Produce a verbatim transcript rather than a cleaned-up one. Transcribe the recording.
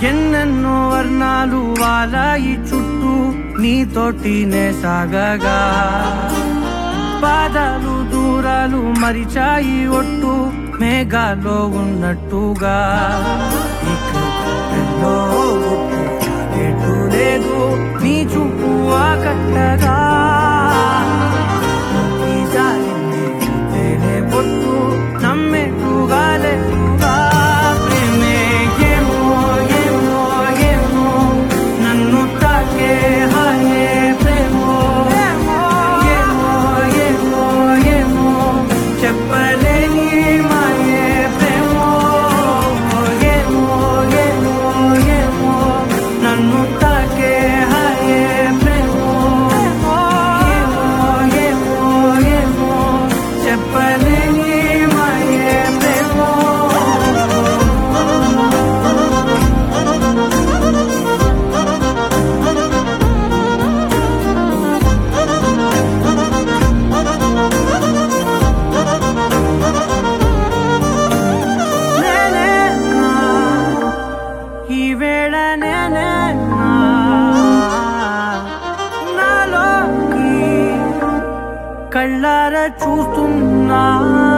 ఎన్నెన్నో వర్ణాలు వాలాయి చుట్టూ నీతోటినే సాగగా పాదాలు దూరాలు మరిచాయి ఒట్టు మేఘాలో ఉన్నట్టుగా ఎన్నో గుట్టు లేదు నీ చూపు ఆకట్టగా బొట్టు నమ్మేట్టుగా లేదుగా ప్రేమే ఏమో ఏమో ఏమో నన్ను తాకే హాయే ప్రేమో ఏమో ఏమో ఏమో చెప్పలేని మాయే ప్రేమో ఏమో ఏమో ఏమో నన్ను తాకే హాయే ప్రేమో ఏమో ఏమో ఏమో చెప్పలేని కళ్ళారా చూస్తున్నా